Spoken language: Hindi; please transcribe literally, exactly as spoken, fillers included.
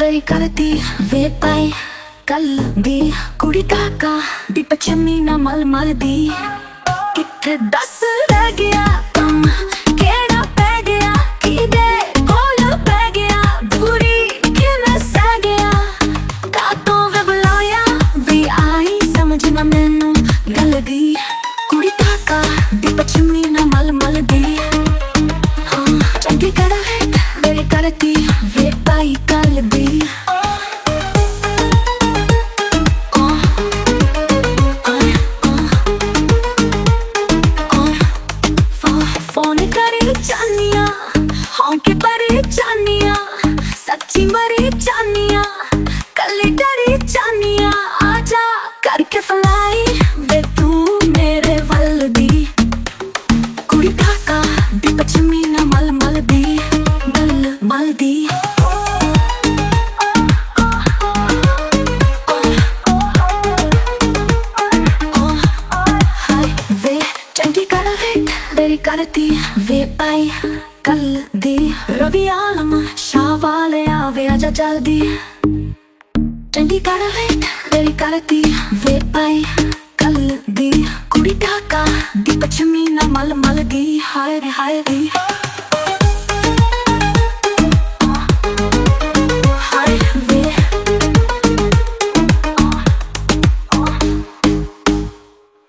तेरी करती वे पाई कल दी कुड़ी काका दी पचमी ना मल मल दी किथे दस रह गया कम केड़ा पै गया किदे कोल पै गया दूरी किने सह गया कातों वे बुलाया भी आई समझ ना मैनू गल दी कुड़ी काका दी पचमी ना मल मल दी हाँ चंगी कड़ा है तेरी करती वे पाई कल दी चानिया हौंके परे चानिया सच्ची मरी चानिया कल्ली डरी चानिया आजा करके फलाई वे तू मेरे वल दी कुड़ी काका दी पचमी ना मल मल दी मल मल दी तेरी करती वे पाई कल दी रवि आलम शाह वाले आवे आजा जल्दी चंगी कर वे तेरी करती वे पाई कल दी कुड़ी काका दी पचमी ना मल मल दी हाय रे हाय दी।